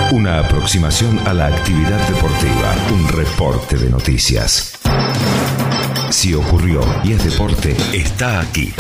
Una aproximación a la actividad deportiva. Un reporte de noticias. Si ocurrió y es deporte, está aquí.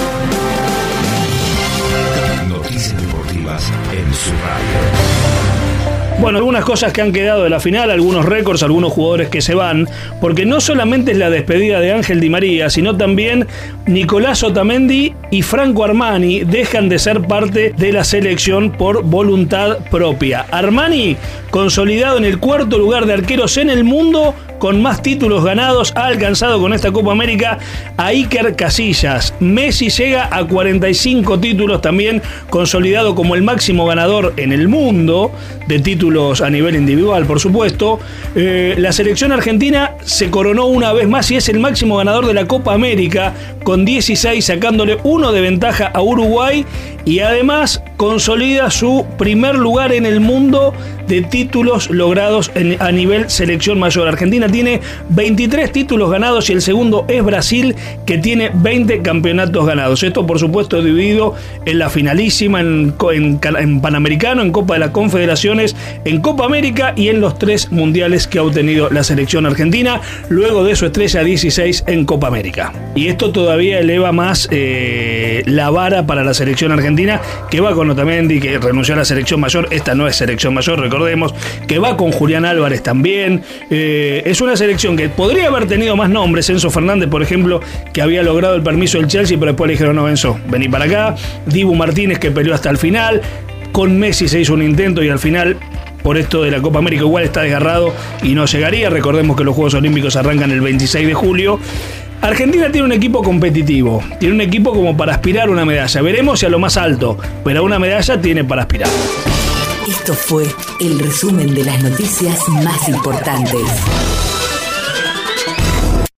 Noticias deportivas en su radio. Bueno, algunas cosas que han quedado de la final, algunos récords, algunos jugadores que se van, porque no solamente es la despedida de Ángel Di María, sino también Nicolás Otamendi y Franco Armani dejan de ser parte de la selección por voluntad propia. Armani, consolidado en el 4º lugar de arqueros en el mundo, con más títulos ganados, ha alcanzado con esta Copa América a Iker Casillas. Messi llega a 45 títulos, también consolidado como el máximo ganador en el mundo de títulos a nivel individual, por supuesto. La selección argentina se coronó una vez más y es el máximo ganador de la Copa América, con 16, sacándole 1 de ventaja a Uruguay, y además consolida su primer lugar en el mundo de títulos logrados a nivel selección mayor. Argentina tiene 23 títulos ganados y el segundo es Brasil, que tiene 20 campeonatos ganados. Esto, por supuesto, dividido en la finalísima, en Panamericano, en Copa de las Confederaciones, en Copa América y en los 3 mundiales que ha obtenido la selección argentina, luego de su estrella 16 en Copa América. Y esto todavía eleva más la vara para la selección argentina, que va con Otamendi, que renunció a la selección mayor. Esta no es selección mayor, recordemos, que va con Julián Álvarez también. Es una selección que podría haber tenido más nombres. Enzo Fernández, por ejemplo, que había logrado el permiso del Chelsea, pero después le dijeron: no, Enzo, vení para acá. Dibu Martínez, que peleó hasta el final. Con Messi se hizo un intento y al final, por esto de la Copa América, igual está desgarrado y no llegaría. Recordemos que los Juegos Olímpicos arrancan el 26 de julio. Argentina tiene un equipo competitivo, tiene un equipo como para aspirar a una medalla. Veremos si a lo más alto, pero a una medalla tiene para aspirar. Esto fue el resumen de las noticias más importantes.